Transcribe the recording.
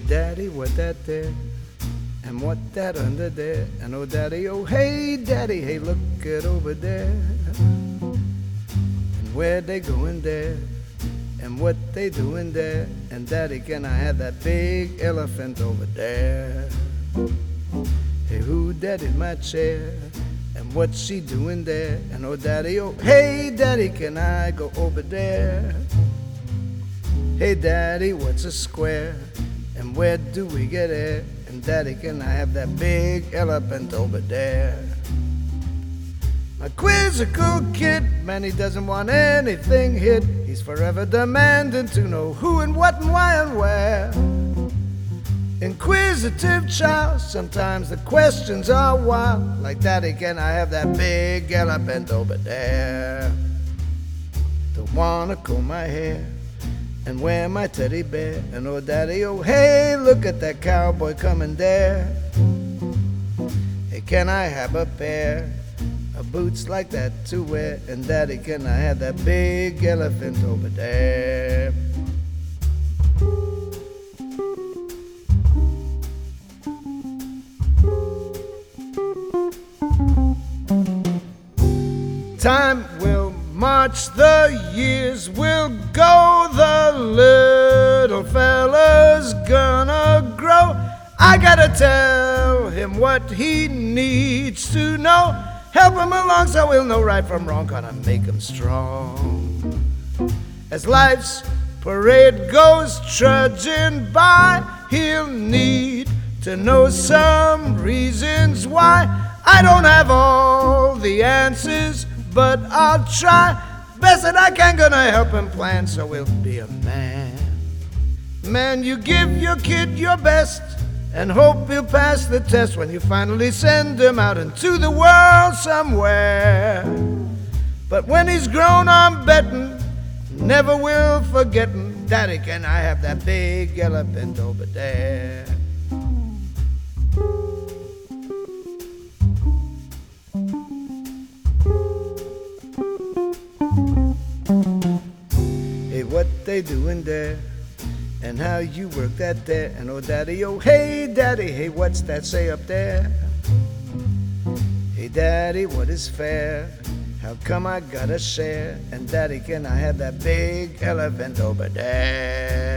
Daddy, what that there? And what that under there? And oh, Daddy, oh, hey, Daddy, hey, look it over there. And where they going there? And what they doing there? And Daddy, can I have that big elephant over there? Hey, who that in my chair? And what's she doing there? And oh, Daddy, oh, hey, Daddy, can I go over there? Hey, Daddy, what's a square? And where do we get it? And Daddy, can I have that big elephant over there? My quizzical kid, man, he doesn't want anything hid. He's forever demanding to know who and what and why and where. Inquisitive child, sometimes the questions are wild. Like, Daddy, can I have that big elephant over there? Don't wanna comb my hair and wear my teddy bear. And oh, Daddy, oh, hey, look at that cowboy coming there. Hey, can I have a pair of boots like that to wear? And Daddy, can I have that big elephant over there? Time will march, the years will go, the little fella's gonna grow. I gotta tell him what he needs to know. Help him along so he'll know right from wrong. Gonna make him strong. As life's parade goes trudging by, he'll need to know some reasons why. I don't have all the answers, but I'll try best that I can. Gonna help him plan so he'll be a man. Man, you give your kid your best and hope he'll pass the test when you finally send him out into the world somewhere. But when he's grown, I'm betting, never will forgetting. Daddy, can I have that big elephant over there? Hey, what they doing there? And how you work that there? And oh, Daddy, oh, hey, Daddy, hey, what's that say up there? Hey, Daddy, what is fair? How come I gotta share? And Daddy, can I have that big elephant over there?